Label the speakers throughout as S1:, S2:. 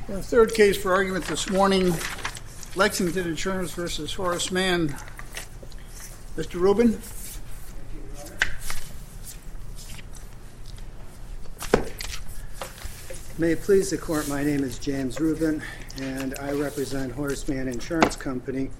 S1: The third case for argument this morning, Lexington Insurance v. Horace Mann. Mr. Rubin.
S2: May it please the Court, my name is James Rubin, and I represent Horace Mann Insurance Company.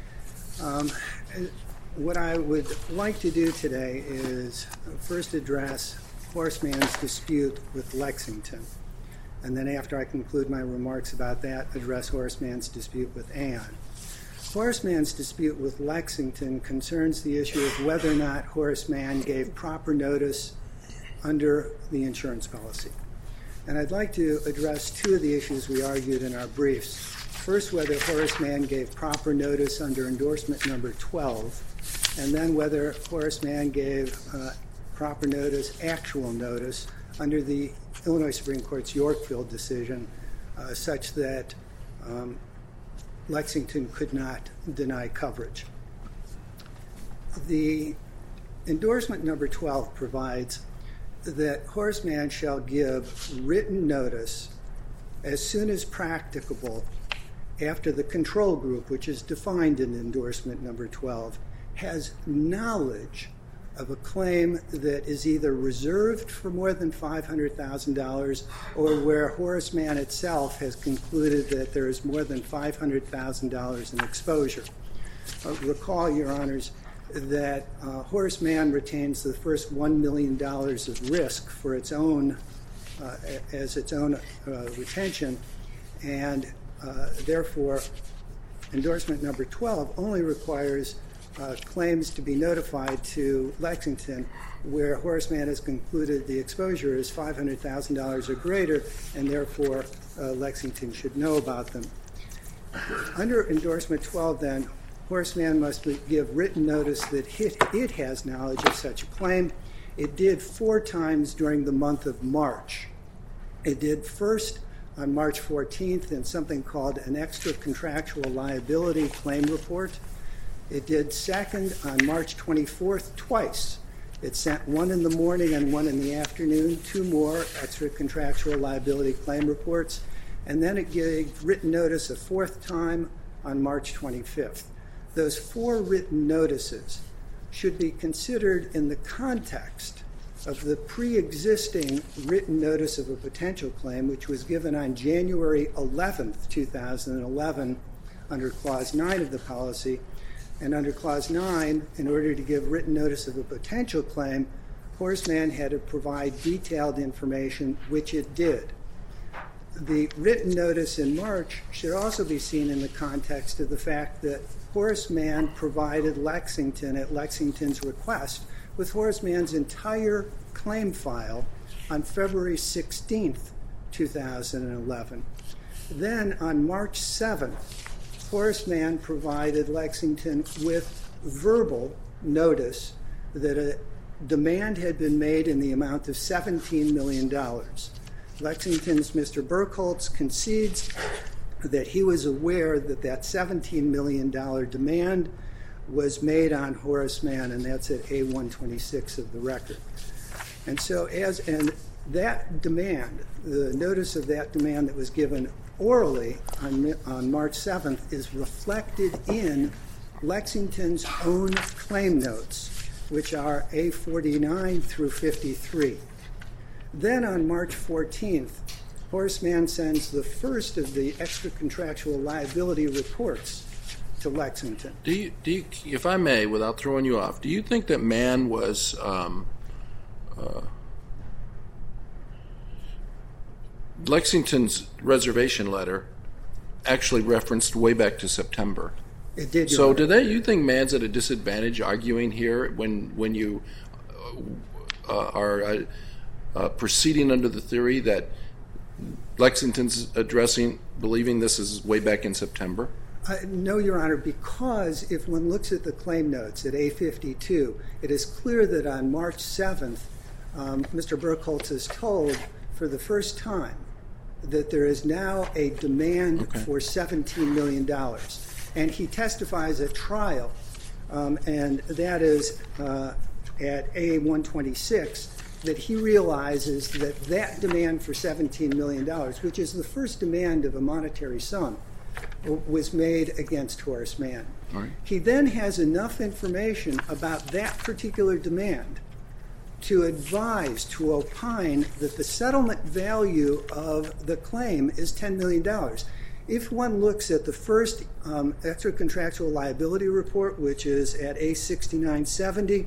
S2: What I would like to do today is first address Horace Mann's dispute with Lexington, and then after I conclude my remarks about that, address Horace Mann's dispute with Ann. Horace Mann's dispute with Lexington concerns the issue of whether or not Horace Mann gave proper notice under the insurance policy. And I'd like to address two of the issues we argued in our briefs. First, whether Horace Mann gave proper notice under endorsement number 12, and then whether Horace Mann gave proper notice, actual notice, under the Illinois Supreme Court's Yorkville decision, such that Lexington could not deny coverage. The endorsement number 12 provides that Horace Mann shall give written notice as soon as practicable after the control group, which is defined in endorsement number 12, has knowledge of a claim that is either reserved for more than $500,000 or where Horace Mann itself has concluded that there is more than $500,000 in exposure. Recall, Your Honors, that Horace Mann retains the first $1 million of risk for its own, as its own retention, and therefore endorsement number 12 only requires claims to be notified to Lexington where Horace Mann has concluded the exposure is $500,000 or greater, and therefore Lexington should know about them. Under endorsement 12, then, Horace Mann must give written notice that it has knowledge of such a claim. It did 4 times during the month of March. It did first on March 14th in something called an extra contractual liability claim report. It did second on March 24th twice. It sent one in the morning and one in the afternoon, 2 more extra contractual liability claim reports, and then it gave written notice a 4th time on March 25th. Those 4 written notices should be considered in the context of the pre-existing written notice of a potential claim, which was given on January 11th, 2011, under Clause 9 of the policy. And under Clause 9, in order to give written notice of a potential claim, Horace Mann had to provide detailed information, which it did. The written notice in March should also be seen in the context of the fact that Horace Mann provided Lexington, at Lexington's request, with Horace Mann's entire claim file on February 16th, 2011. Then on March 7th, Horace Mann provided Lexington with verbal notice that a demand had been made in the amount of $17 million. Lexington's Mr. Burkholz concedes that he was aware that that $17 million demand was made on Horace Mann, and that's at A126 of the record. And so that demand, the notice of that demand that was given orally on March 7th is reflected in Lexington's own claim notes, which are A49 through 53. Then on March 14th, Horace Mann sends the first of the extra contractual liability reports to Lexington.
S3: Do you, if I may, without throwing you off, do you think that Mann was Lexington's reservation letter actually referenced way back to September?
S2: It did.
S3: So you think Mann's at a disadvantage arguing here when you are proceeding under the theory that Lexington's believing this is way back in September?
S2: No, Your Honor, because if one looks at the claim notes at A52, it is clear that on March 7th, Mr. Burkholz is told for the first time that there is now a demand for $17 million. And he testifies at trial, and that is at A126, that he realizes that that demand for $17 million, which is the first demand of a monetary sum, was made against Horace Mann.
S3: All right.
S2: He then has enough information about that particular demand to advise, to opine that the settlement value of the claim is $10 million. If one looks at the first extra contractual liability report, which is at A6970,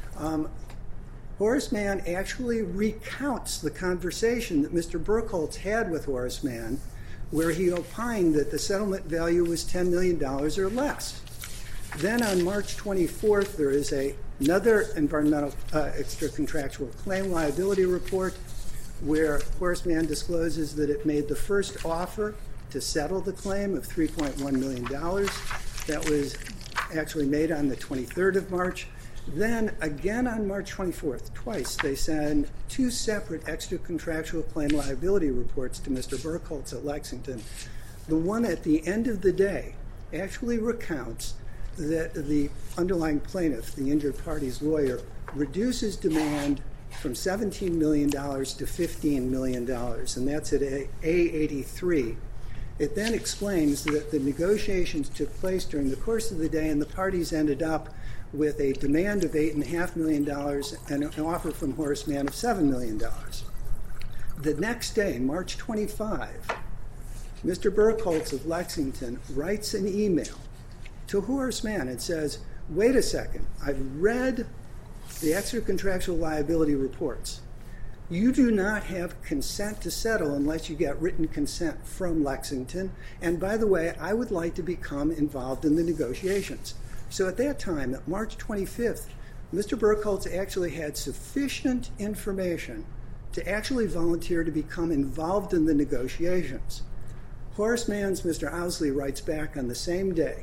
S2: Horace Mann actually recounts the conversation that Mr. Burkholz had with Horace Mann, where he opined that the settlement value was $10 million or less. Then on March 24th, there is another environmental extra contractual claim liability report where Horace Mann discloses that it made the first offer to settle the claim of $3.1 million. That was actually made on the 23rd of March. Then again on March 24th, twice, they send two separate extra contractual claim liability reports to Mr. Burkholz at Lexington. The one at the end of the day actually recounts that the underlying plaintiff, the injured party's lawyer, reduces demand from $17 million to $15 million, and that's at A83. It then explains that the negotiations took place during the course of the day and the parties ended up with a demand of $8.5 million and an offer from Horace Mann of $7 million. The next day, March 25, Mr. Burkholz of Lexington writes an email to Horace Mann and says, wait a second, I've read the extra contractual liability reports. You do not have consent to settle unless you get written consent from Lexington. And by the way, I would like to become involved in the negotiations. So at that time, at March 25th, Mr. Burkholz actually had sufficient information to actually volunteer to become involved in the negotiations. Horace Mann's Mr. Owsley writes back on the same day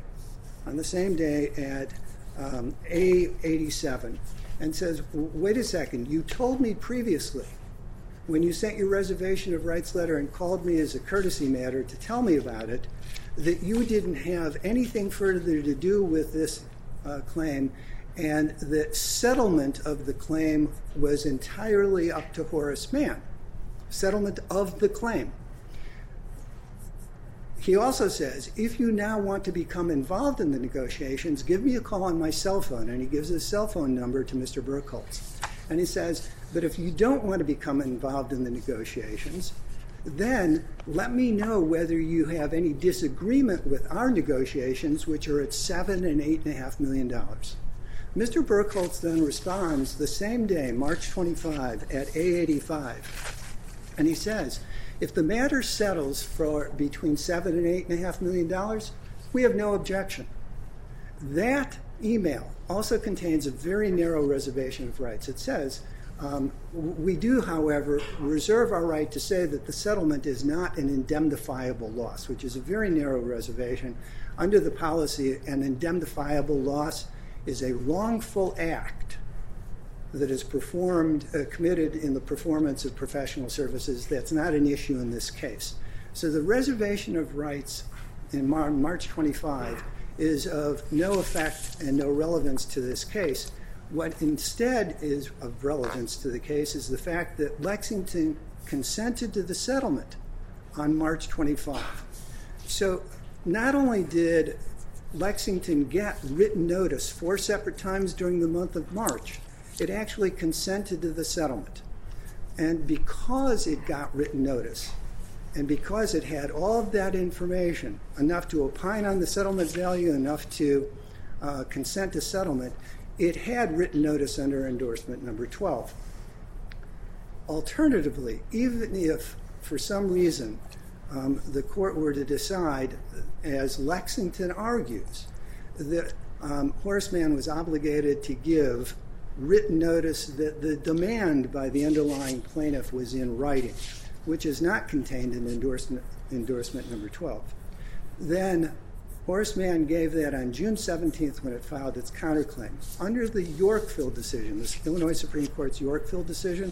S2: at A87, and says, wait a second, you told me previously when you sent your reservation of rights letter and called me as a courtesy matter to tell me about it, that you didn't have anything further to do with this claim, and that settlement of the claim was entirely up to Horace Mann. Settlement of the claim. He also says, if you now want to become involved in the negotiations, give me a call on my cell phone. And he gives his cell phone number to Mr. Burkholz. And he says, but if you don't want to become involved in the negotiations, then let me know whether you have any disagreement with our negotiations, which are at $7 and $8.5 million. Mr. Burkholz then responds the same day, March 25, at A85. And he says, if the matter settles for between $7 and $8.5 million, we have no objection. That email also contains a very narrow reservation of rights. It says, we do, however, reserve our right to say that the settlement is not an indemnifiable loss, which is a very narrow reservation. Under the policy, an indemnifiable loss is a wrongful act that is committed in the performance of professional services. That's not an issue in this case. So the reservation of rights in March 25 is of no effect and no relevance to this case. What instead is of relevance to the case is the fact that Lexington consented to the settlement on March 25. So not only did Lexington get written notice 4 separate times during the month of March, it actually consented to the settlement. And because it got written notice, and because it had all of that information, enough to opine on the settlement value, enough to consent to settlement, it had written notice under endorsement number 12. Alternatively, even if for some reason the court were to decide, as Lexington argues, that Horace Mann was obligated to give written notice that the demand by the underlying plaintiff was in writing, which is not contained in endorsement number 12, then Horace Mann gave that on June 17th when it filed its counterclaim. Under the Yorkville decision, the Illinois Supreme Court's Yorkville decision,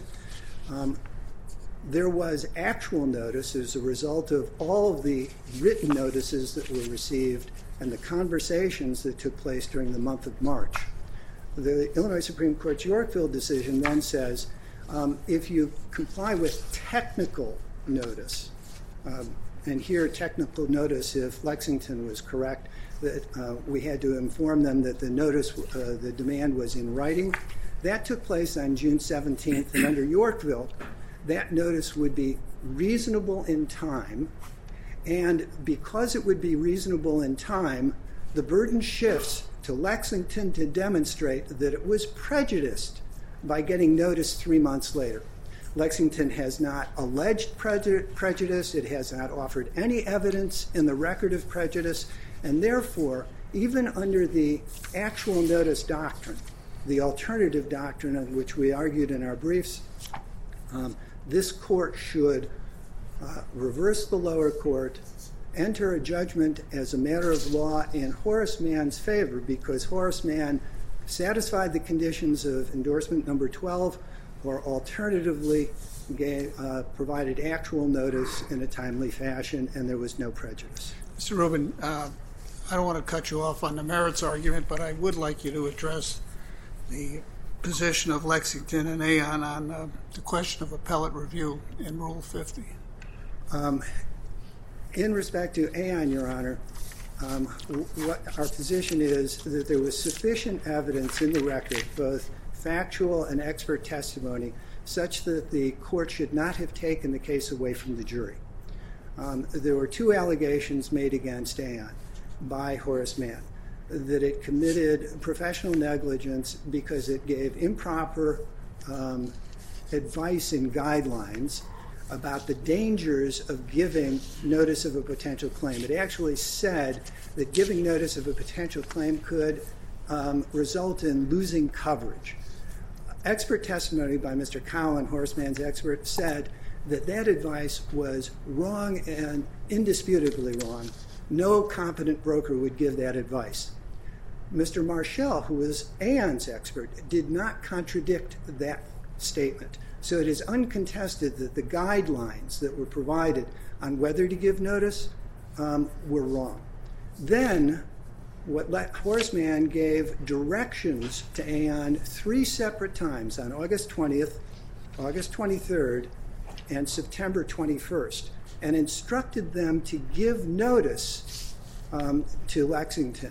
S2: there was actual notice as a result of all of the written notices that were received and the conversations that took place during the month of March. The Illinois Supreme Court's Yorkville decision then says, If you comply with technical notice, and here technical notice, if Lexington was correct, that we had to inform them that the notice, the demand was in writing. That took place on June 17th, and under Yorkville, that notice would be reasonable in time, and because it would be reasonable in time, the burden shifts to Lexington to demonstrate that it was prejudiced by getting notice 3 months later. Lexington has not alleged prejudice, it has not offered any evidence in the record of prejudice, and therefore, even under the actual notice doctrine, the alternative doctrine of which we argued in our briefs, this court should reverse the lower court, enter a judgment as a matter of law in Horace Mann's favor, because Horace Mann satisfied the conditions of endorsement number 12, or alternatively provided actual notice in a timely fashion, and there was no prejudice.
S1: Mr. Rubin, I don't want to cut you off on the merits argument, but I would like you to address the position of Lexington and Aon on the question of appellate review in Rule 50.
S2: In respect to Aon, Your Honor, what our position is that there was sufficient evidence in the record, both factual and expert testimony, such that the court should not have taken the case away from the jury. There were 2 allegations made against Aon by Horace Mann, that it committed professional negligence because it gave improper advice and guidelines about the dangers of giving notice of a potential claim. It actually said that giving notice of a potential claim could result in losing coverage. Expert testimony by Mr. Cowan, Horace Mann's expert, said that that advice was wrong and indisputably wrong. No competent broker would give that advice. Mr. Marshall, who was Aon's expert, did not contradict that statement. So it is uncontested that the guidelines that were provided on whether to give notice were wrong. Then, Horace Mann gave directions to Aon 3 separate times, on August 20th, August 23rd, and September 21st, and instructed them to give notice to Lexington.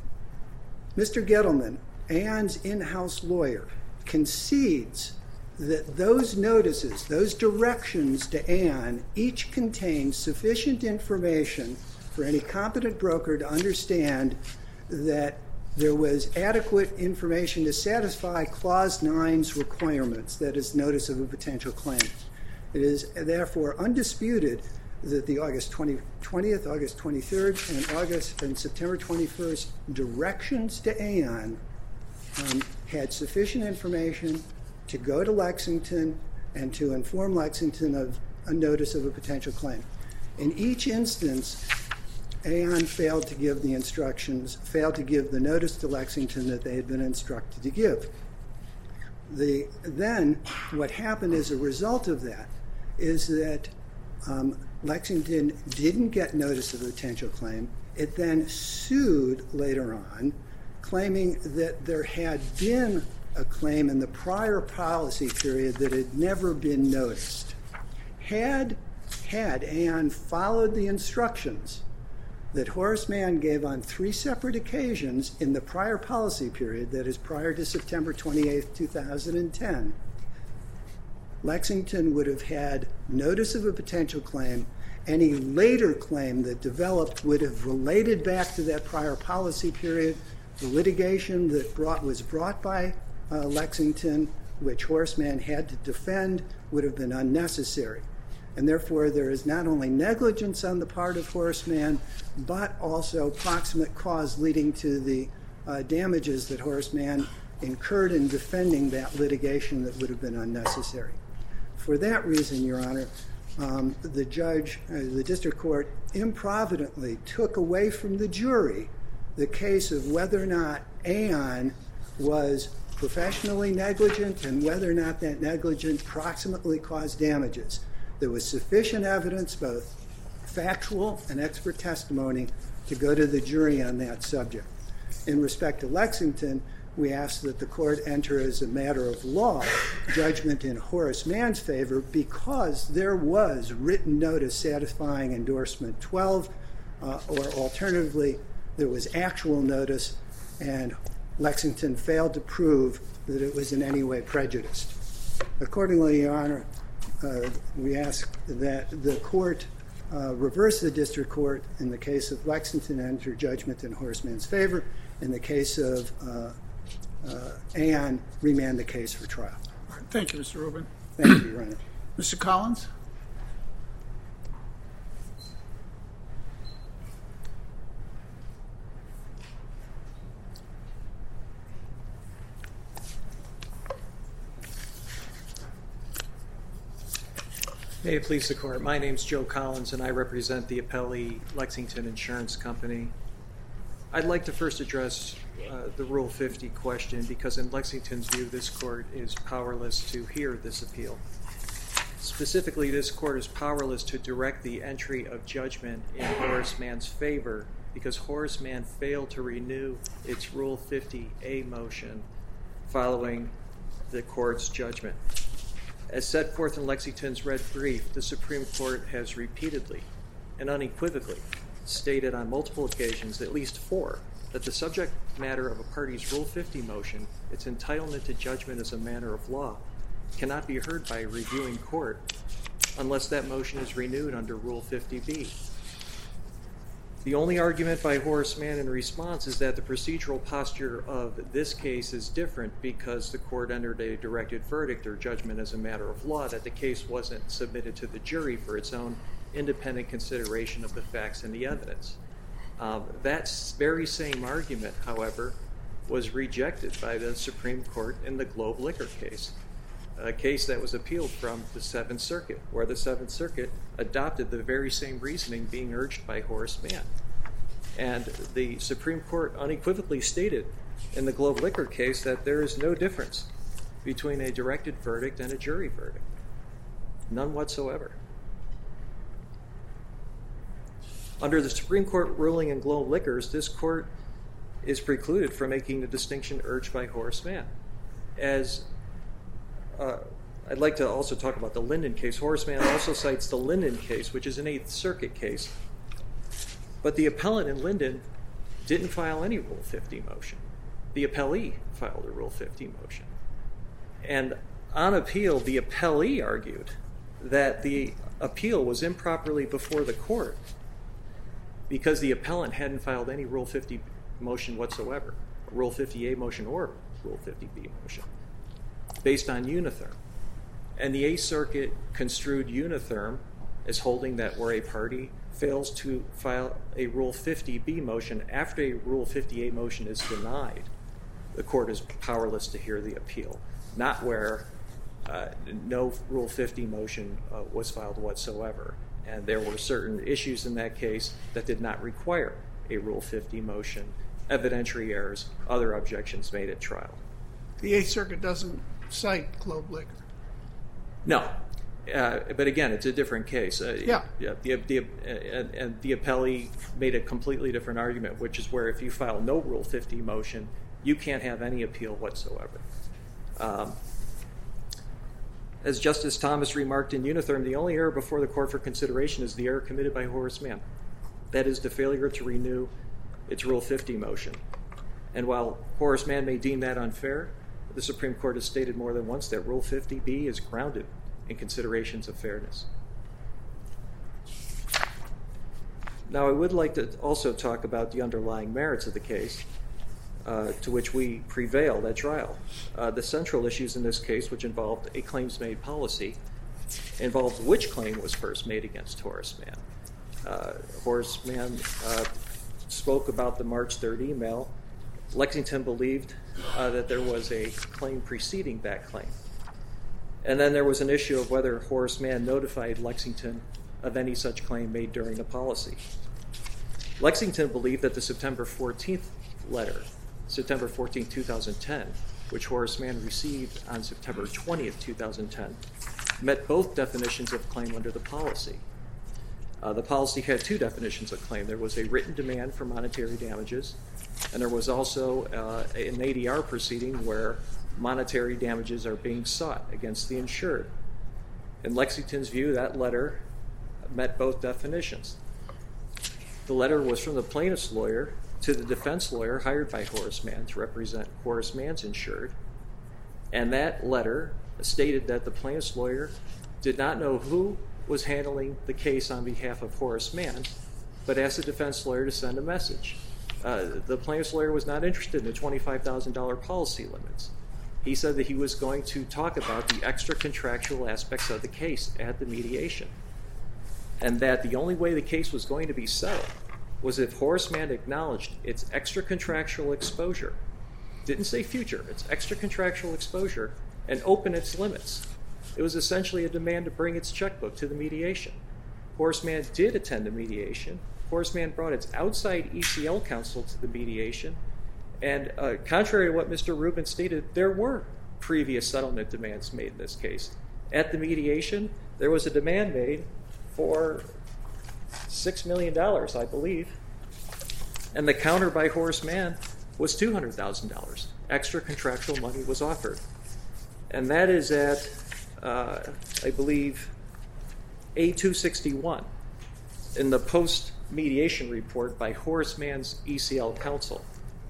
S2: Mr. Gettleman, Aon's in-house lawyer, concedes that those notices, those directions to Aon, each contained sufficient information for any competent broker to understand that there was adequate information to satisfy Clause 9's requirements, that is, notice of a potential claim. It is therefore undisputed that the August 20th, August 23rd, and September 21st directions to Aon had sufficient information to go to Lexington and to inform Lexington of a notice of a potential claim. In each instance, Aon failed to give the instructions, failed to give the notice to Lexington that they had been instructed to give. Then, what happened as a result of that is that Lexington didn't get notice of a potential claim. It then sued later on, claiming that there had been a claim in the prior policy period that had never been noticed. Had Aon followed the instructions that Horace Mann gave on 3 separate occasions in the prior policy period, that is prior to September 28th, 2010, Lexington would have had notice of a potential claim. Any later claim that developed would have related back to that prior policy period. The litigation that was brought by Lexington, which Horace Mann had to defend, would have been unnecessary. And therefore, there is not only negligence on the part of Horace Mann, but also proximate cause leading to the damages that Horace Mann incurred in defending that litigation that would have been unnecessary. For that reason, Your Honor, the district court improvidently took away from the jury the case of whether or not Aon was professionally negligent and whether or not that negligence proximately caused damages. There was sufficient evidence, both factual and expert testimony, to go to the jury on that subject. In respect to Lexington, we ask that the court enter as a matter of law judgment in Horace Mann's favor because there was written notice satisfying endorsement 12, or alternatively, there was actual notice, and Lexington failed to prove that it was in any way prejudiced. Accordingly, Your Honor, we ask that the court reverse the district court in the case of Lexington, enter judgment in Horace Mann's favor. In the case of Aon, remand the case for trial.
S1: Thank you, Mr. Rubin.
S2: Thank you, Your Honor.
S1: Mr. Collins?
S4: May it please the court. My name's Joe Collins, and I represent the appellee Lexington Insurance Company. I'd like to first address the Rule 50 question because in Lexington's view, this court is powerless to hear this appeal. Specifically, this court is powerless to direct the entry of judgment in Horace Mann's favor because Horace Mann failed to renew its Rule 50A motion following the court's judgment. As set forth in Lexington's red brief, the Supreme Court has repeatedly and unequivocally stated on multiple occasions, at least 4, that the subject matter of a party's Rule 50 motion, its entitlement to judgment as a matter of law, cannot be heard by a reviewing court unless that motion is renewed under Rule 50B. The only argument by Horace Mann in response is that the procedural posture of this case is different because the court entered a directed verdict or judgment as a matter of law, that the case wasn't submitted to the jury for its own independent consideration of the facts and the evidence. That very same argument, however, was rejected by the Supreme Court in the Globe Liquor case, a case that was appealed from the Seventh Circuit, where the Seventh Circuit adopted the very same reasoning being urged by Horace Mann. And the Supreme Court unequivocally stated in the Globe Liquor case that there is no difference between a directed verdict and a jury verdict. None whatsoever. Under the Supreme Court ruling in Globe Liquors, this court is precluded from making the distinction urged by Horace Mann. As I'd like to also talk about the Linden case. Horace Mann also cites the Linden case, which is an Eighth Circuit case. But the appellant in Linden didn't file any Rule 50 motion. The appellee filed a Rule 50 motion. And on appeal, the appellee argued that the appeal was improperly before the court because the appellant hadn't filed any Rule 50 motion whatsoever, a Rule 50A motion or Rule 50B motion, based on Unitherm. And the Eighth Circuit construed Unitherm as holding that where a party fails to file a Rule 50B motion after a Rule 50A motion is denied, the court is powerless to hear the appeal, not where no Rule 50 motion was filed whatsoever. And there were certain issues in that case that did not require a Rule 50 motion, evidentiary errors, other objections made at trial.
S1: The Eighth Circuit doesn't cite Globe Liquor.
S4: No. But again, it's a different case.
S1: Yeah.
S4: And the appellee made a completely different argument, which is where if you file no Rule 50 motion, you can't have any appeal whatsoever. As Justice Thomas remarked in Unitherm, the only error before the court for consideration is the error committed by Horace Mann. That is the failure to renew its Rule 50 motion. And while Horace Mann may deem that unfair, the Supreme Court has stated more than once that Rule 50B is grounded in considerations of fairness. Now, I would like to also talk about the underlying merits of the case to which we prevailed at trial. The central issues in this case, which involved a claims-made policy, involved which claim was first made against Horace Mann. Horace Mann spoke about the March 3rd email. Lexington believed that there was a claim preceding that claim. And then there was an issue of whether Horace Mann notified Lexington of any such claim made during the policy. Lexington believed that the September 14th letter, September 14, 2010, which Horace Mann received on September 20th, 2010, met both definitions of claim under the policy. The policy had two definitions of claim. There was a written demand for monetary damages, and there was also an ADR proceeding where monetary damages are being sought against the insured. In Lexington's view, that letter met both definitions. The letter was from the plaintiff's lawyer to the defense lawyer hired by Horace Mann to represent Horace Mann's insured, and that letter stated that the plaintiff's lawyer did not know who was handling the case on behalf of Horace Mann, but asked the defense lawyer to send a message. The plaintiff's lawyer was not interested in the $25,000 policy limits. He said that he was going to talk about the extra contractual aspects of the case at the mediation, and that the only way the case was going to be settled was if Horace Mann acknowledged its extra contractual exposure, didn't say future, its extra contractual exposure, and open its limits. It was essentially a demand to bring its checkbook to the mediation. Horace Mann did attend the mediation. Horace Mann brought its outside ECL counsel to the mediation, and contrary to what Mr. Rubin stated, there were previous settlement demands made in this case. At the mediation, there was a demand made for $6 million, I believe, and the counter by Horace Mann was $200,000. Extra contractual money was offered. And that is at, I believe, A261 in the post-mediation report by Horace Mann's ECL counsel.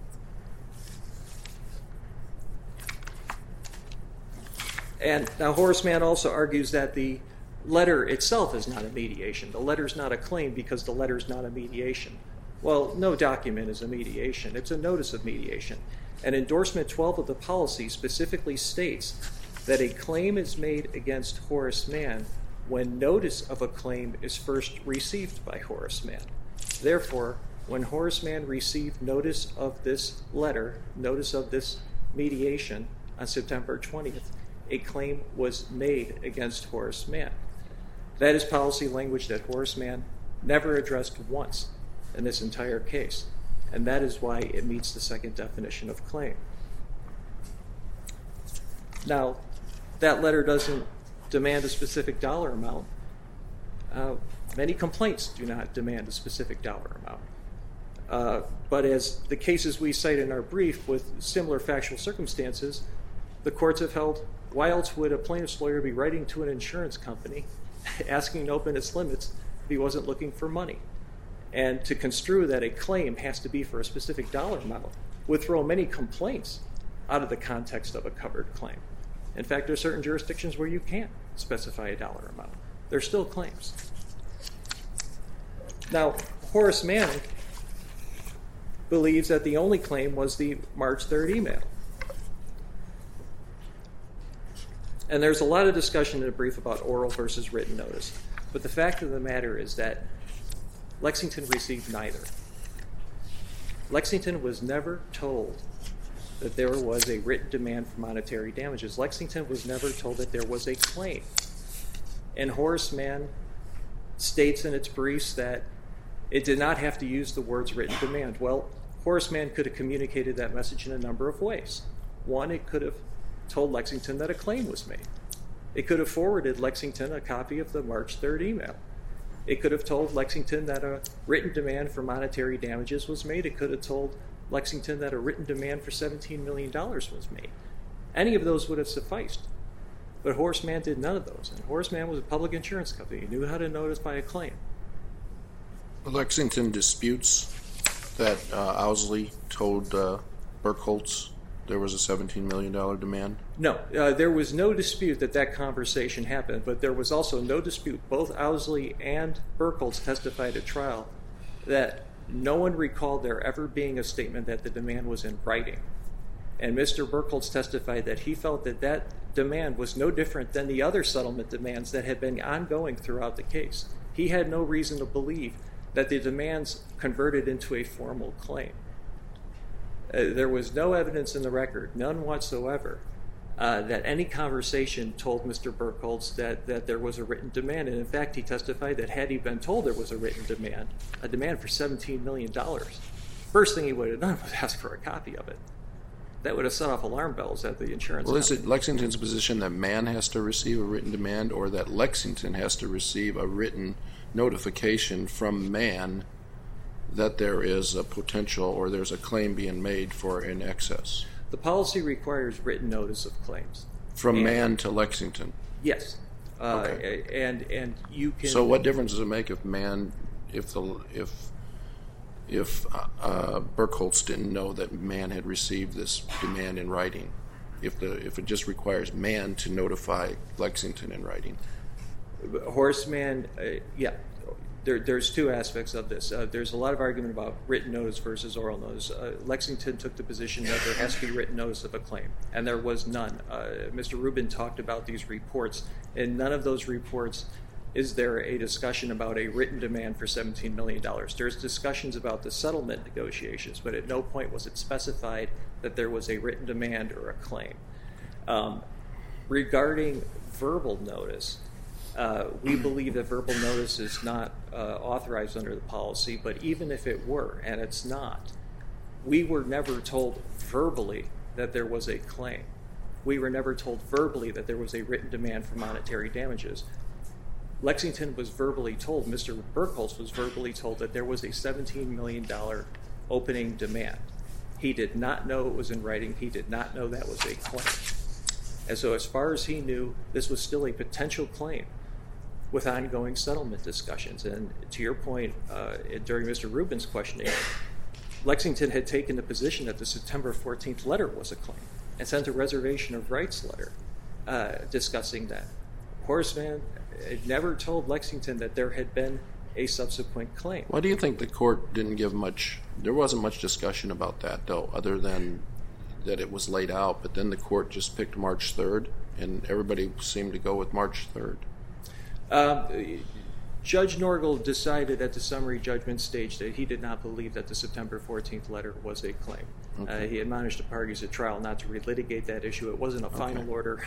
S4: And now Horace Mann also argues that the letter itself is not a mediation. The letter's not a claim because the letter's not a mediation. Well, no document is a mediation. It's a notice of mediation. And endorsement 12 of the policy specifically states that a claim is made against Horace Mann when notice of a claim is first received by Horace Mann. Therefore, when Horace Mann received notice of this letter, notice of this mediation on September 20th, a claim was made against Horace Mann. That is policy language that Horace Mann never addressed once in this entire case, and that is why it meets the second definition of claim. Now, that letter doesn't demand a specific dollar amount. Many complaints do not demand a specific dollar amount. But as the cases we cite in our brief with similar factual circumstances, the courts have held, why else would a plaintiff's lawyer be writing to an insurance company asking to open its limits if he wasn't looking for money? And to construe that a claim has to be for a specific dollar amount would throw many complaints out of the context of a covered claim. In fact, there are certain jurisdictions where you can't specify a dollar amount. They're still claims. Now, Horace Mann believes that the only claim was the March 3rd email. And there's a lot of discussion in the brief about oral versus written notice. But the fact of the matter is that Lexington received neither. Lexington was never told that there was a written demand for monetary damages. Lexington was never told that there was a claim. And Horace Mann states in its briefs that it did not have to use the words written demand. Well, Horace Mann could have communicated that message in a number of ways. One, it could have told Lexington that a claim was made. It could have forwarded Lexington a copy of the March 3rd email. It could have told Lexington that a written demand for monetary damages was made. It could have told Lexington that a written demand for $17 million was made. Any of those would have sufficed. But Horace Mann did none of those. And Horace Mann was a public insurance company. He knew how to notify a claim.
S3: Lexington disputes that Owsley told Burkholz there was a $17 million demand?
S4: No, there was no dispute that that conversation happened, but there was also no dispute. Both Owsley and Burkholz testified at trial that no one recalled there ever being a statement that the demand was in writing. And Mr. Burkholz testified that he felt that that demand was no different than the other settlement demands that had been ongoing throughout the case. He had no reason to believe that the demands converted into a formal claim. There was no evidence in the record, none whatsoever, that any conversation told Mr. Burkholz that there was a written demand. And in fact, he testified that had he been told there was a written demand, a demand for $17 million, first thing he would have done was ask for a copy of it. that would have set off alarm bells at the insurance
S3: Well, is
S4: company.
S3: it Lexington's position that Mann has to receive a written demand, or that Lexington has to receive a written notification from Mann that there is a potential or there's a claim being made for in excess?
S4: The policy requires written notice of claims.
S3: From Mann to Lexington.
S4: Yes.
S3: Okay.
S4: And you can...
S3: So what difference does it make if Mann, if Burkholz didn't know that Mann had received this demand in writing? If it just requires Mann to notify Lexington in writing?
S4: Horace Mann, yeah. There's two aspects of this. There's a lot of argument about written notice versus oral notice. Lexington took the position that there has to be written notice of a claim, and there was none. Mr. Rubin talked about these reports. In none of those reports is there a discussion about a written demand for $17 million. There's discussions about the settlement negotiations, but at no point was it specified that there was a written demand or a claim. Regarding verbal notice, we believe that verbal notice is not authorized under the policy, but even if it were, and it's not, we were never told verbally that there was a claim. We were never told verbally that there was a written demand for monetary damages. Lexington was verbally told, Mr. Burkholz was verbally told that there was a $17 million opening demand. He did not know it was in writing. He did not know that was a claim. And so as far as he knew, this was still a potential claim with ongoing settlement discussions. And to your point, during Mr. Rubin's questioning, Lexington had taken the position that the September 14th letter was a claim and sent a reservation of rights letter discussing that. Horace Mann had never told Lexington that there had been a subsequent claim.
S3: Why do you think the court didn't give much, there wasn't much discussion about that, though, other than that it was laid out, but then the court just picked March 3rd, and everybody seemed to go with March 3rd?
S4: Judge Norgal decided at the summary judgment stage that he did not believe that the September 14th letter was a claim. Okay. He admonished the parties at trial not to relitigate that issue. It wasn't a final order,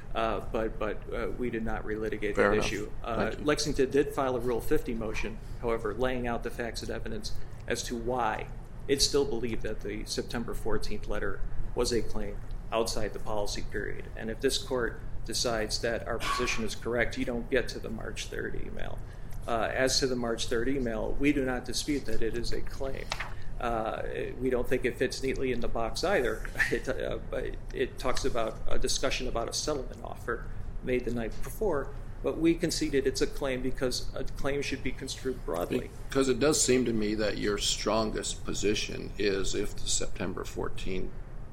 S4: but we did not relitigate that issue. Lexington did file a Rule 50 motion, however, laying out the facts and evidence as to why it still believed that the September 14th letter was a claim outside the policy period. And if this court decides that our position is correct, you don't get to the March 3rd email. As to the March 3rd email, we do not dispute that it is a claim. We don't think it fits neatly in the box either. It talks about a discussion about a settlement offer made the night before, but we conceded it's a claim because a claim should be construed broadly.
S3: Because it does seem to me that your strongest position is if the September 14,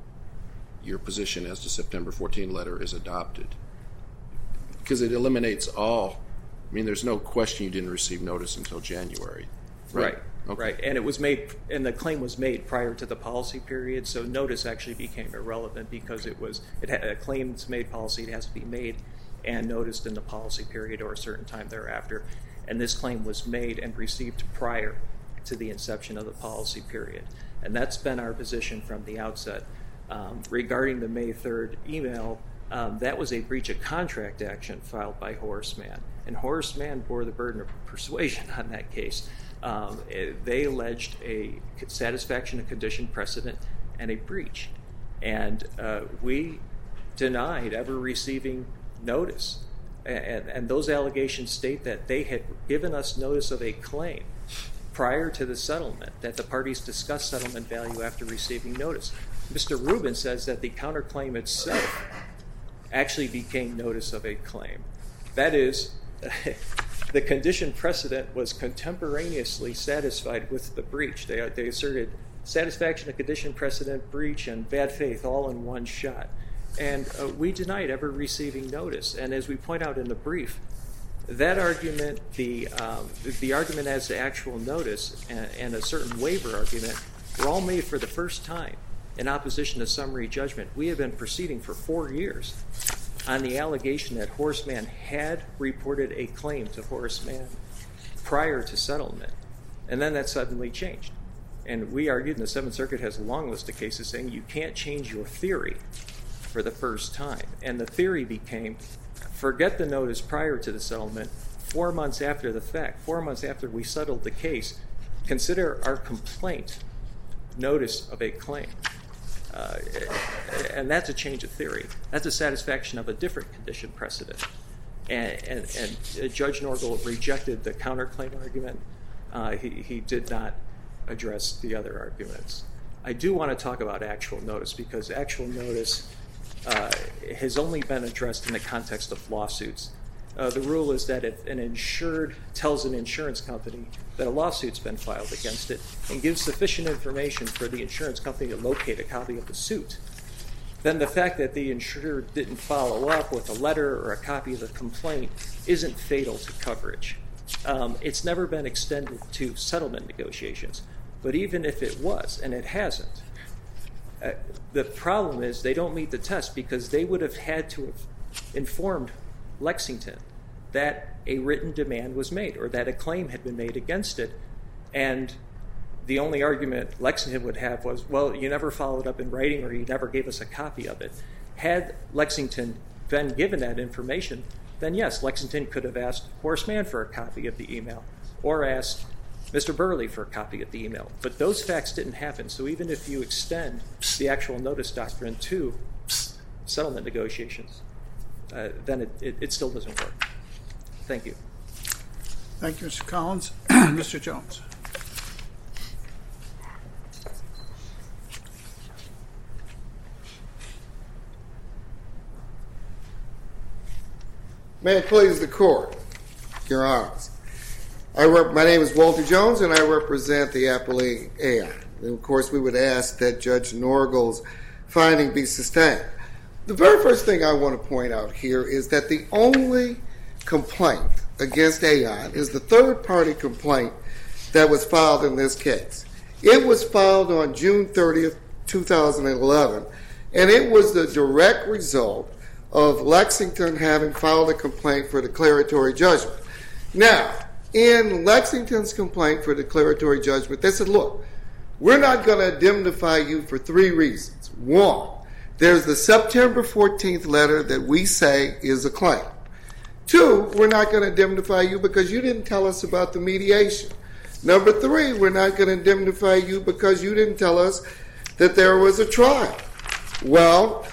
S3: your position as the September 14 letter is adopted. Because it eliminates all, I mean, there's no question you didn't receive notice until January.
S4: Right.
S3: Okay.
S4: Right, and it was made, and the claim was made prior to the policy period, so notice actually became irrelevant because it had a claims made policy. It has to be made and noticed in the policy period or a certain time thereafter, and this claim was made and received prior to the inception of the policy period, and that's been our position from the outset. Regarding the May 3rd email, that was a breach of contract action filed by Horace Mann, and Horace Mann bore the burden of persuasion on that case. They alleged a satisfaction of condition precedent and a breach. And we denied ever receiving notice. And those allegations state that they had given us notice of a claim prior to the settlement, that the parties discussed settlement value after receiving notice. Mr. Rubin says that the counterclaim itself actually became notice of a claim. That is, the condition precedent was contemporaneously satisfied with the breach. They asserted satisfaction of condition precedent, breach, and bad faith all in one shot. And we denied ever receiving notice. And as we point out in the brief, that argument, the argument as to actual notice and a certain waiver argument were all made for the first time in opposition to summary judgment. We have been proceeding for 4 years on the allegation that Horace Mann had reported a claim to Horace Mann prior to settlement. And then that suddenly changed. And we argued, and the Seventh Circuit has a long list of cases saying you can't change your theory for the first time. And the theory became, forget the notice prior to the settlement, 4 months after the fact, 4 months after we settled the case, consider our complaint notice of a claim. And that's a change of theory. That's a satisfaction of a different condition precedent. And Judge Norgal rejected the counterclaim argument. He did not address the other arguments. I do want to talk about actual notice, because actual notice has only been addressed in the context of lawsuits. The rule is that if an insured tells an insurance company that a lawsuit's been filed against it and gives sufficient information for the insurance company to locate a copy of the suit, then the fact that the insured didn't follow up with a letter or a copy of the complaint isn't fatal to coverage. It's never been extended to settlement negotiations. But even if it was, and it hasn't, the problem is they don't meet the test, because they would have had to have informed Lexington that a written demand was made or that a claim had been made against it. And the only argument Lexington would have was, well, you never followed up in writing, or you never gave us a copy of it. Had Lexington been given that information, then yes, Lexington could have asked Horseman for a copy of the email or asked Mr. Burley for a copy of the email. But those facts didn't happen. So even if you extend the actual notice doctrine to settlement negotiations, then it still doesn't work. Thank you.
S1: Thank you, Mr. Collins. Mr. Jones.
S5: May it please the court, Your Honors. My name is Walter Jones, and I represent the appellee Aon. And of course, we would ask that Judge Norgal's finding be sustained. The very first thing I want to point out here is that the only complaint against Aon is the third-party complaint that was filed in this case. It was filed on June 30th, 2011, and it was the direct result of Lexington having filed a complaint for declaratory judgment. Now, in Lexington's complaint for declaratory judgment, they said, look, we're not going to indemnify you for three reasons. One, there's the September 14th letter that we say is a claim. Two, we're not going to indemnify you because you didn't tell us about the mediation. Number three, we're not going to indemnify you because you didn't tell us that there was a trial. Well,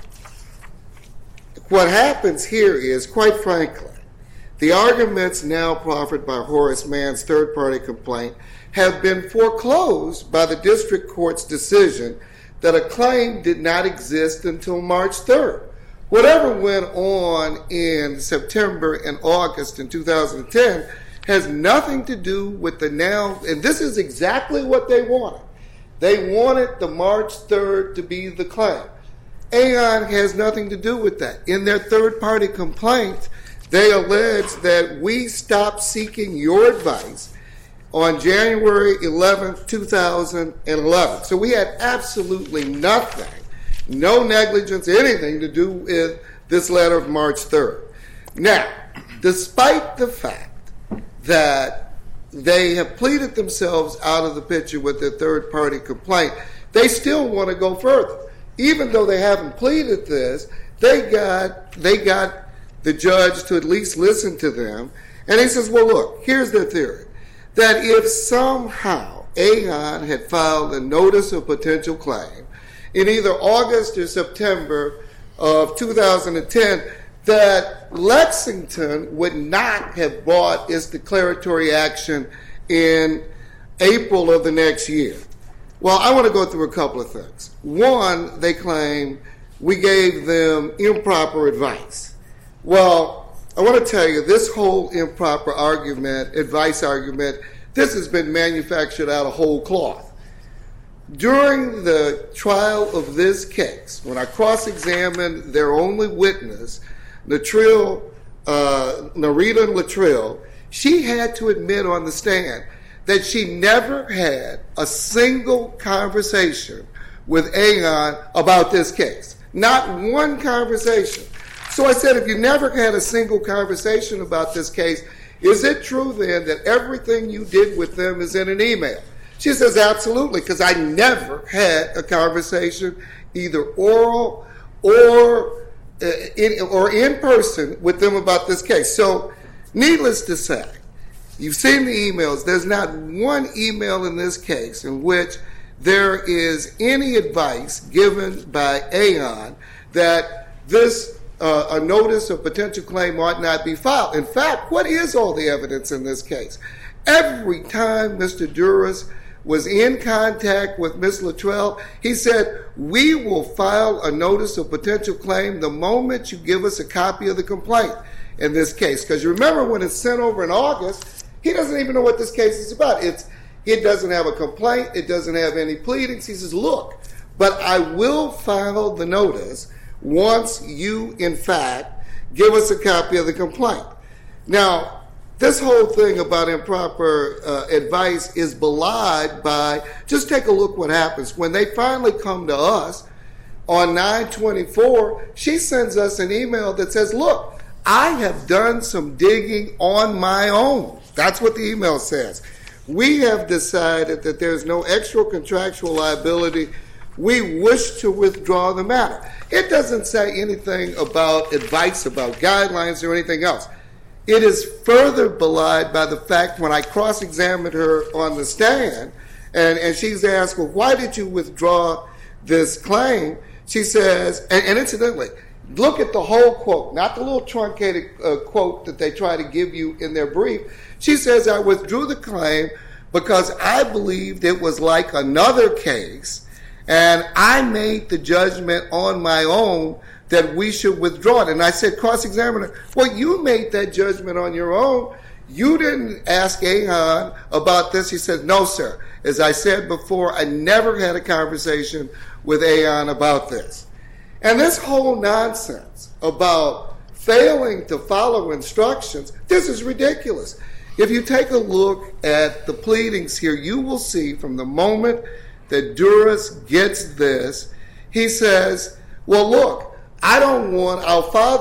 S5: what happens here is, quite frankly, the arguments now proffered by Horace Mann's third-party complaint have been foreclosed by the district court's decision that a claim did not exist until March 3rd. Whatever went on in September and August in 2010 has nothing to do with the now, and this is exactly what they wanted. They wanted the March 3rd to be the claim. Aon has nothing to do with that. In their third-party complaint, they allege that we stopped seeking your advice on January 11th, 2011. So we had absolutely nothing, no negligence, anything to do with this letter of March 3rd. Now, despite the fact that they have pleaded themselves out of the picture with their third-party complaint, they still want to go further. Even though they haven't pleaded this, they got the judge to at least listen to them. And he says, well, look, here's their theory, that if somehow Aon had filed a notice of potential claim in either August or September of 2010, that Lexington would not have brought its declaratory action in April of the next year. Well, I want to go through a couple of things. One, they claim we gave them improper advice. Well, I want to tell you, this whole improper advice argument, this has been manufactured out of whole cloth. During the trial of this case, when I cross-examined their only witness, Narita Latrill, she had to admit on the stand that she never had a single conversation with Aon about this case. Not one conversation. So I said, if you never had a single conversation about this case, is it true then that everything you did with them is in an email? She says, absolutely, because I never had a conversation, either oral or in person, with them about this case. So needless to say, you've seen the emails. There's not one email in this case in which there is any advice given by Aon that this a notice of potential claim ought not be filed. In fact, what is all the evidence in this case? Every time Mr. Duras was in contact with Ms. Luttrell, he said, we will file a notice of potential claim the moment you give us a copy of the complaint in this case. Because you remember when it's sent over in August, he doesn't even know what this case is about. It doesn't have a complaint. It doesn't have any pleadings. He says, look, but I will file the notice once you, in fact, give us a copy of the complaint. Now, this whole thing about improper advice is belied by, just take a look what happens. When they finally come to us on 9/24, she sends us an email that says, look, I have done some digging on my own. That's what the email says. We have decided that there's no extra contractual liability. We wish to withdraw the matter. It doesn't say anything about advice, about guidelines, or anything else. It is further belied by the fact when I cross-examined her on the stand, and she's asked, well, why did you withdraw this claim? She says, and incidentally, look at the whole quote, not the little truncated quote that they try to give you in their brief. She says, I withdrew the claim because I believed it was like another case, and I made the judgment on my own that we should withdraw it. And I said, cross-examiner, well, you made that judgment on your own. You didn't ask Aon about this. He said, no, sir. As I said before, I never had a conversation with Aon about this. And this whole nonsense about failing to follow instructions, this is ridiculous. If you take a look at the pleadings here, you will see from the moment that Duras gets this, he says, well, look, I don't want, I'll file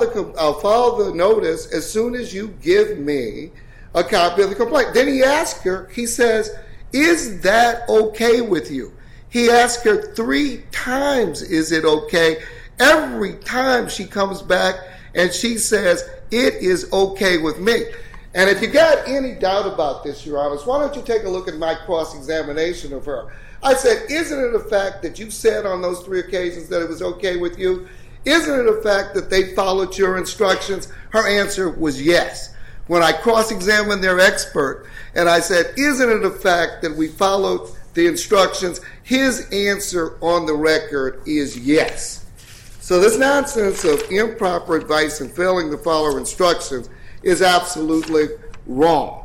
S5: the notice as soon as you give me a copy of the complaint. Then he asks her, he says, is that okay with you? He asked her 3 times, is it okay? Every time she comes back and she says, it is okay with me. And if you got any doubt about this, Your Honors, why don't you take a look at my cross-examination of her? I said, isn't it a fact that you said on those 3 occasions that it was okay with you? Isn't it a fact that they followed your instructions? Her answer was yes. When I cross-examined their expert and I said, isn't it a fact that we followed the instructions? His answer on the record is yes. So this nonsense of improper advice and failing to follow instructions is absolutely wrong.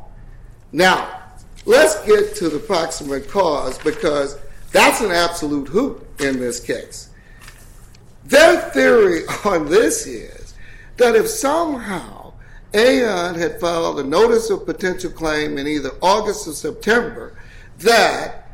S5: Now, let's get to the proximate cause, because that's an absolute hoot in this case. Their theory on this is that if somehow Aon had filed a notice of potential claim in either August or September, that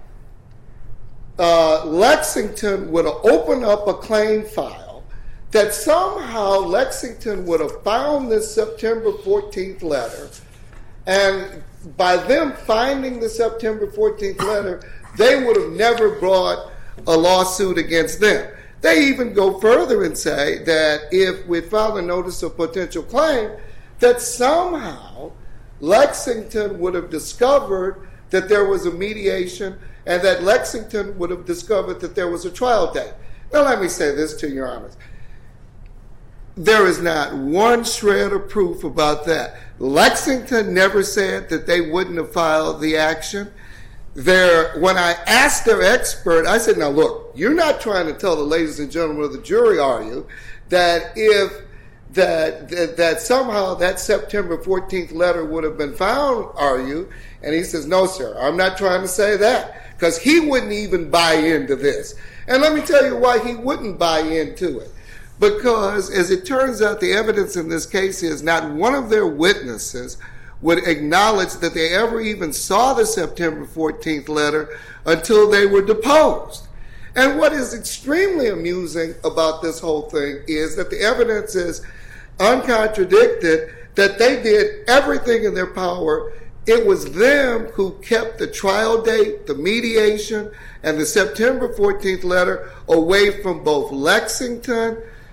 S5: Lexington would have opened up a claim file, that somehow Lexington would have found this September 14th letter, and by them finding the September 14th letter, they would have never brought a lawsuit against them. They even go further and say that if we filed a notice of potential claim, that somehow Lexington would have discovered that there was a mediation and that Lexington would have discovered that there was a trial date. Now let me say this to your honors. There is not one shred of proof about that. Lexington never said that they wouldn't have filed the action. When I asked their expert, I said, now look, you're not trying to tell the ladies and gentlemen of the jury, are you, that if that somehow that September 14th letter would have been found, are you? And he says, no, sir, I'm not trying to say that, because he wouldn't even buy into this. And let me tell you why he wouldn't buy into it. Because, as it turns out, the evidence in this case is not one of their witnesses would acknowledge that they ever even saw the September 14th letter until they were deposed. And what is extremely amusing about this whole thing is that the evidence is uncontradicted, that they did everything in their power. It was them who kept the trial date, the mediation, and the September 14th letter away from both Lexington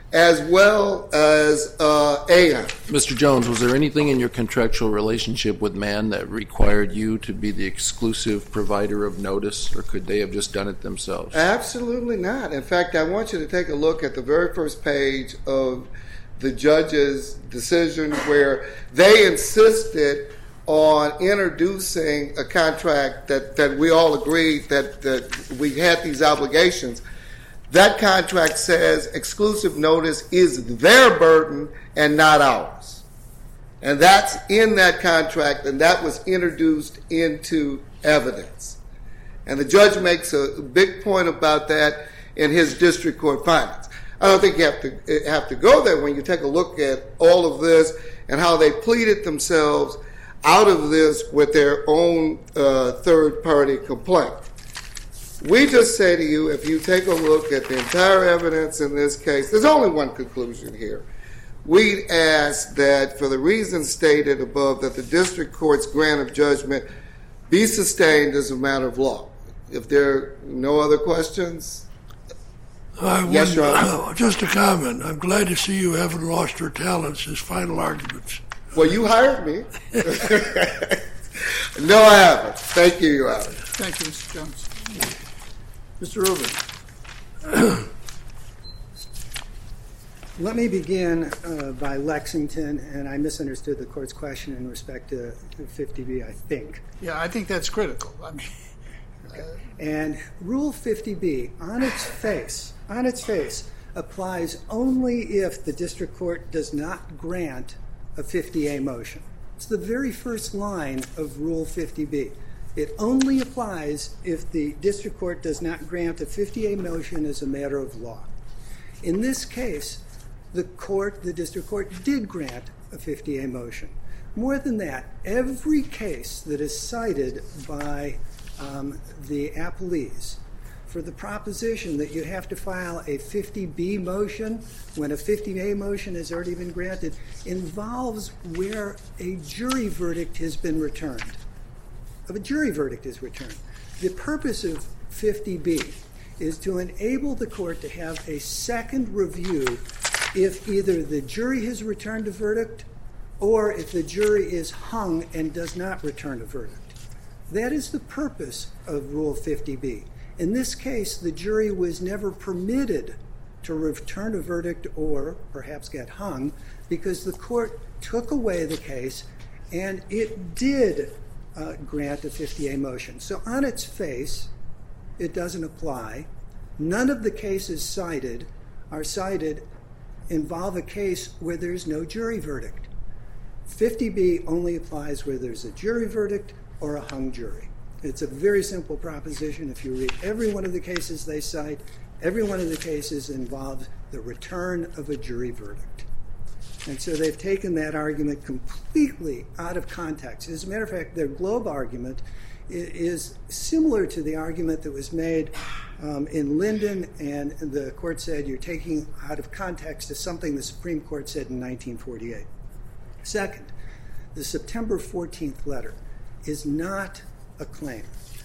S5: as well as Aon.
S3: Mr. Jones, was there anything in your contractual relationship with Mann that required you to be the exclusive provider of notice, or could they have just done it themselves?
S5: Absolutely not. In fact, I want you to take a look at the very first page of the judge's decision where they insisted on introducing a contract that we all agreed that we had these obligations. That contract says exclusive notice is their burden and not ours. And that's in that contract, and that was introduced into evidence. And the judge makes a big point about that in his district court findings. I don't think you have to go there when you take a look at all of this and how they pleaded themselves out of this with their own third-party complaint. We just say to you, if you take a look at the entire evidence in this case, there's only one conclusion here. We ask that for the reasons stated above, that the district court's grant of judgment be sustained as a matter of law. If there are no other questions? Yes, Your Honor.
S6: Just a comment. I'm glad to see you haven't lost your talents as final arguments.
S5: Well, you hired me. No, I haven't. Thank you, Your Honor.
S1: Thank you, Mr. Jones. Mr. Rubin.
S2: Let me begin by Lexington, and I misunderstood the court's question in respect to 50B, I think.
S1: Yeah, I think that's critical. I mean,
S2: and Rule 50B, on its face, applies only if the district court does not grant a 50A motion. It's the very first line of Rule 50B. It only applies if the district court does not grant a 50A motion as a matter of law. In this case, the district court did grant a 50A motion. More than that, every case that is cited by the appellees for the proposition that you have to file a 50B motion when a 50A motion has already been granted involves where a jury verdict has been returned. The purpose of 50B is to enable the court to have a second review if either the jury has returned a verdict or if the jury is hung and does not return a verdict. That is the purpose of Rule 50B. In this case, the jury was never permitted to return a verdict or perhaps get hung because the court took away the case and it did grant a 50A motion. So on its face, it doesn't apply. None of the cases cited involve a case where there's no jury verdict. 50B only applies where there's a jury verdict or a hung jury. It's a very simple proposition. If you read every one of the cases they cite, every one of the cases involves the return of a jury verdict. And so they've taken that argument completely out of context. As a matter of fact, their Globe argument is similar to the argument that was made in Linden, and the court said you're taking out of context to something the Supreme Court said in 1948. Second, the September 14th letter is not a claim.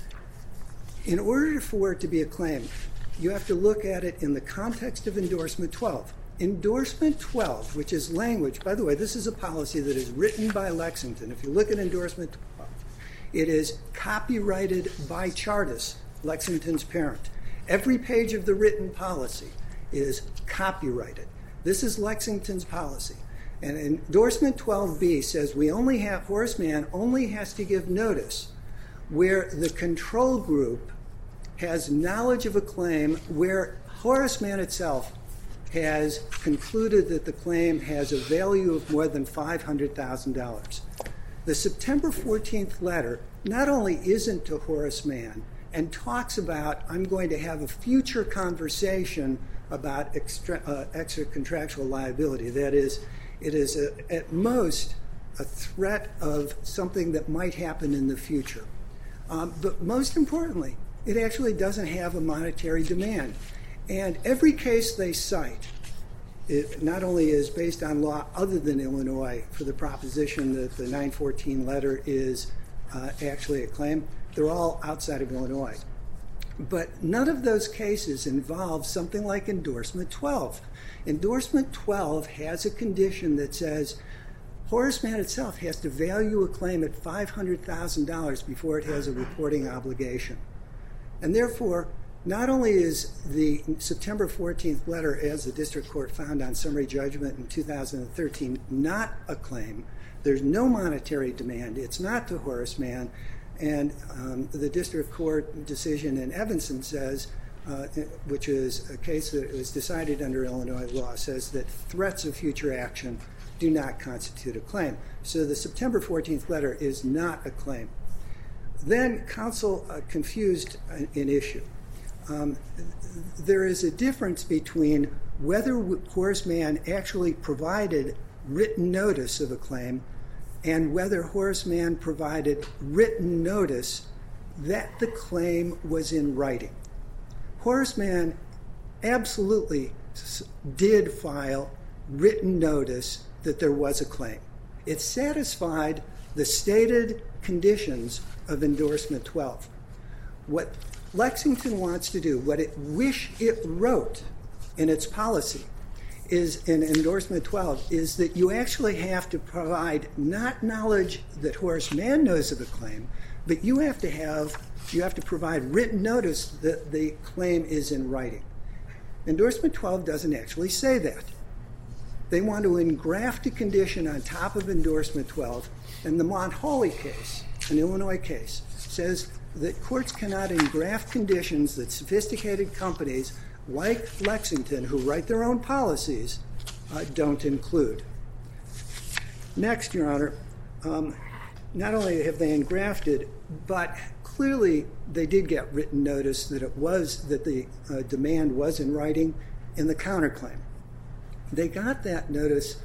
S2: In order for it to be a claim, you have to look at it in the context of Endorsement 12. Endorsement 12, which is language, by the way, this is a policy that is written by Lexington. If you look at Endorsement 12, it is copyrighted by Chartis, Lexington's parent. Every page of the written policy is copyrighted. This is Lexington's policy. And Endorsement 12B says Horace Mann only has to give notice where the control group has knowledge of a claim where Horace Mann itself has concluded that the claim has a value of more than $500,000. The September 14th letter not only isn't to Horace Mann and talks about, I'm going to have a future conversation about extra contractual liability. That is, it is at most a threat of something that might happen in the future. But most importantly, it actually doesn't have a monetary demand. And every case they cite, it not only is based on law other than Illinois for the proposition that the 914 letter is actually a claim, they're all outside of Illinois. But none of those cases involve something like endorsement 12. Endorsement 12 has a condition that says Horace Mann itself has to value a claim at $500,000 before it has a reporting obligation. And therefore, not only is the September 14th letter, as the district court found on summary judgment in 2013, not a claim, there's no monetary demand, it's not to Horace Mann, and the district court decision in Evanson says, which is a case that was decided under Illinois law, says that threats of future action do not constitute a claim. So the September 14th letter is not a claim. Then counsel confused an issue. There is a difference between whether Horace Mann actually provided written notice of a claim and whether Horace Mann provided written notice that the claim was in writing. Horace Mann absolutely did file written notice that there was a claim. It satisfied the stated conditions of endorsement 12. What Lexington wants to do, what it wish it wrote in its policy is in endorsement 12, is that you actually have to provide not knowledge that Horace Mann knows of a claim, but you have to provide written notice that the claim is in writing. Endorsement 12 doesn't actually say that. They want to engraft a condition on top of endorsement 12, and the Mount Holly case, an Illinois case, says that courts cannot engraft conditions that sophisticated companies like Lexington, who write their own policies, don't include. Next, Your Honor, not only have they engrafted, but clearly they did get written notice that the demand was in writing in the counterclaim. They got that notice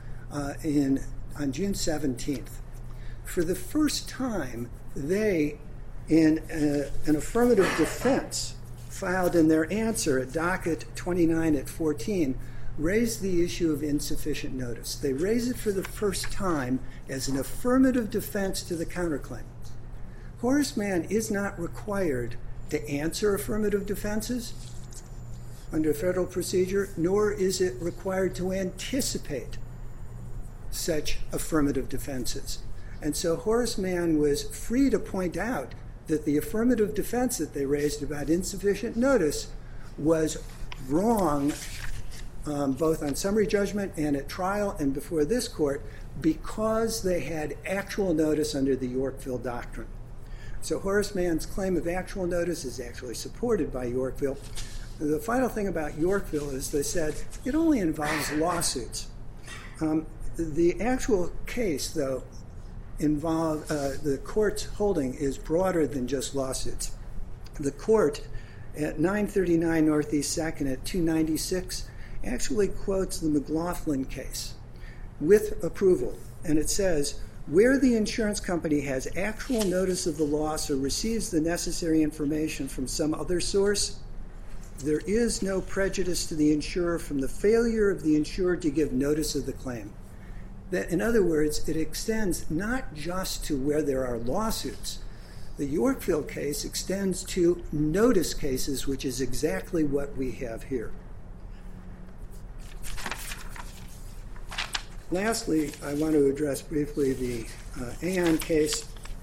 S2: on June 17th. For the first time, they, in an affirmative defense filed in their answer at docket 29 at 14, raised the issue of insufficient notice. They raised it for the first time as an affirmative defense to the counterclaim. Horace Mann is not required to answer affirmative defenses under federal procedure, nor is it required to anticipate such affirmative defenses. And so Horace Mann was free to point out that the affirmative defense that they raised about insufficient notice was wrong, both on summary judgment and at trial and before this court, because they had actual notice under the Yorkville Doctrine. So Horace Mann's claim of actual notice is actually supported by Yorkville. The final thing about Yorkville is they said it only involves lawsuits. The actual case, though, the court's holding is broader than just lawsuits. The court at 939 Northeast 2nd at 296 actually quotes the McLaughlin case with approval, and it says, where the insurance company has actual notice of the loss or receives the necessary information from some other source, there is no prejudice to the insurer from the failure of the insurer to give notice of the claim. That, in other words, it extends not just to where there are lawsuits. The Yorkville case extends to notice cases, which is exactly what we have here. Lastly, I want to address briefly the Aon case.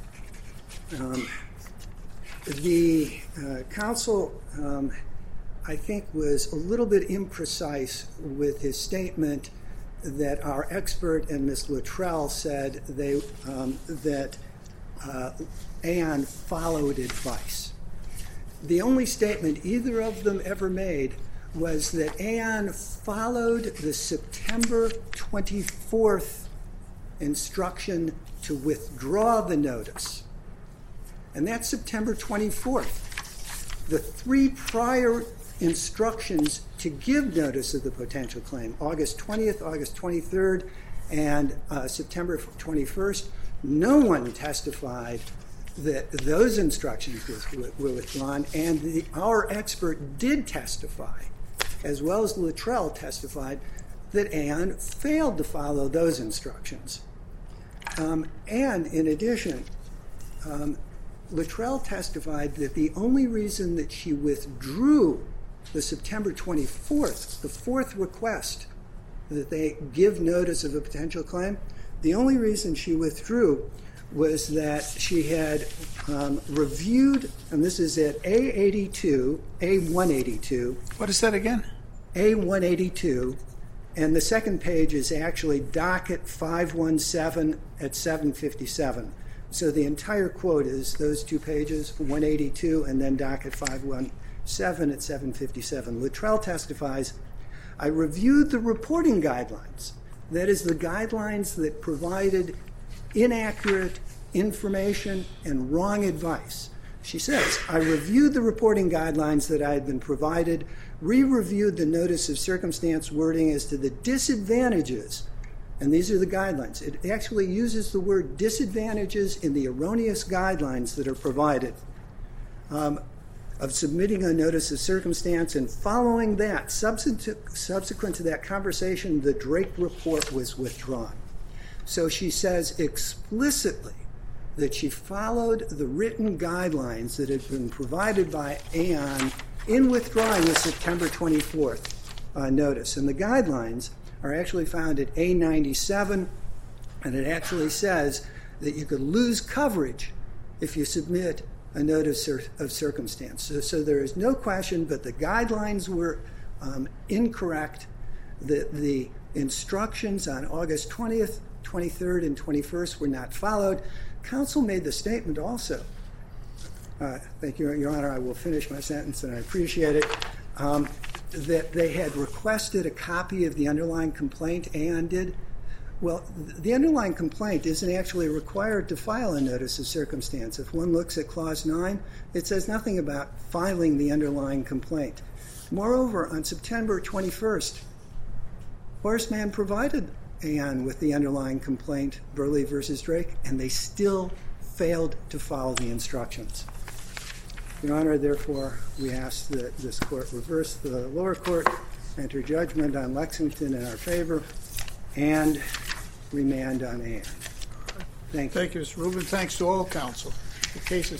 S2: The counsel, I think, was a little bit imprecise with his statement that our expert and Ms. Luttrell said that Aon followed advice. The only statement either of them ever made was that Aon followed the September 24th instruction to withdraw the notice. And that's September 24th. The three prior instructions to give notice of the potential claim, August 20th, August 23rd, and September 21st, no one testified that those instructions were withdrawn, and our expert did testify, as well as Luttrell testified, that Aon failed to follow those instructions. And in addition, Luttrell testified that the only reason that she withdrew the September 24th, the fourth request that they give notice of a potential claim, the only reason she withdrew was that she had reviewed, and this is at A182.
S1: What is that again?
S2: A182, and the second page is actually docket 517 at 757. So the entire quote is those two pages, 182 and then docket 517 at 757. Luttrell testifies, I reviewed the reporting guidelines. That is the guidelines that provided inaccurate information and wrong advice. She says, I reviewed the reporting guidelines that I had been provided, re-reviewed the notice of circumstance wording as to the disadvantages, and these are the guidelines. It actually uses the word disadvantages in the erroneous guidelines that are provided of submitting a notice of circumstance, and following that, subsequent to that conversation, the Drake report was withdrawn. So she says explicitly that she followed the written guidelines that had been provided by Aon in withdrawing the September 24th notice. And the guidelines are actually found at A97, and it actually says that you could lose coverage if you submit a notice of circumstance. So there is no question, but the guidelines were incorrect. The instructions on August 20th, 23rd, and 21st were not followed. Counsel made the statement also, thank you, Your Honor, I will finish my sentence and I appreciate it, that they had requested a copy of the underlying complaint, Aon did. Well, the underlying complaint isn't actually required to file a notice of circumstance. If one looks at Clause 9, it says nothing about filing the underlying complaint. Moreover, on September 21st, Horace Mann provided Aon with the underlying complaint, Burley versus Drake, and they still failed to follow the instructions. Your Honor, therefore, we ask that this court reverse the lower court, enter judgment on Lexington in our favor, and remand on Aon. Thank you.
S1: Thank you, Mr. Rubin. Thanks to all counsel. The case is